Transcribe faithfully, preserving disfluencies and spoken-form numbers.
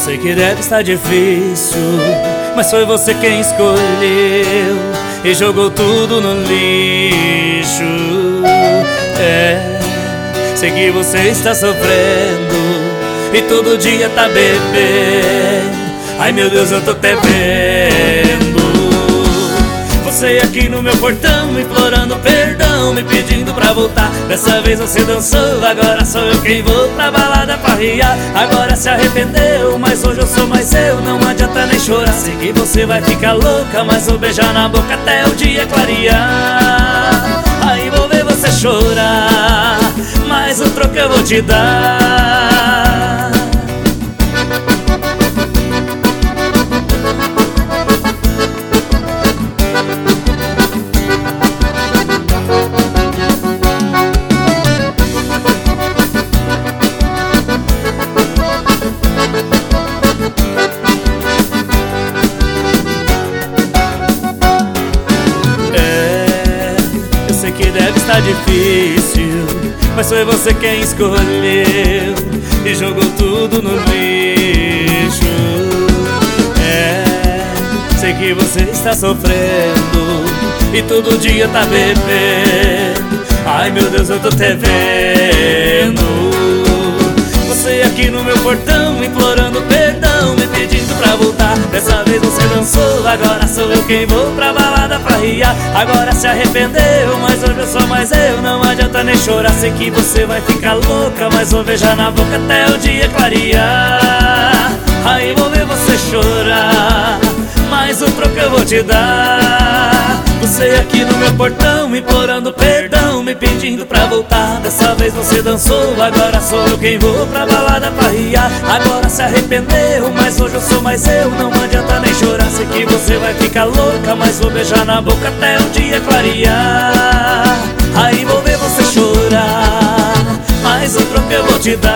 Sei que deve estar difícil, mas foi você quem escolheu e jogou tudo no lixo. É, sei que você está sofrendo e todo dia tá bebendo. Ai meu Deus, eu tô até vendo você aqui no meu portão, me implorando perdão, me pedindo pra voltar. Dessa vez você dançou, agora sou eu quem vou pra balada pra riar. Agora se arrependeu, mas hoje eu sou mais eu, não adianta nem chorar. Sei que você vai ficar louca, mas vou beijar na boca até o dia clarear. Aí vou ver você chorar, mas o troco eu vou te dar. Sei que deve estar difícil, mas foi você quem escolheu e jogou tudo no lixo. É, sei que você está sofrendo e todo dia tá bebendo. Ai meu Deus, eu tô até vendo você aqui no meu portão, me implorando perdão, me pedindo pra voltar. Dessa vez você dançou, agora sou eu quem vou pra balada pra riar. Agora se arrependeu, mas hoje eu sou mais eu, não adianta nem chorar. Sei que você vai ficar louca, mas vou beijar na boca até o dia clarear. Aí vou ver você chorar, mas o troco eu vou te dar. Você aqui no meu portão, me implorando perdão, me pedindo pra voltar. Dessa vez você dançou, agora sou eu quem vou pra balada pra riar. Agora se arrependeu, mas hoje eu sou mais eu, não adianta nem chorar. Sei que você vai ficar louca, mas vou beijar na boca até o dia clarear. Aí vou ver você chorar, mas o troco eu vou te dar.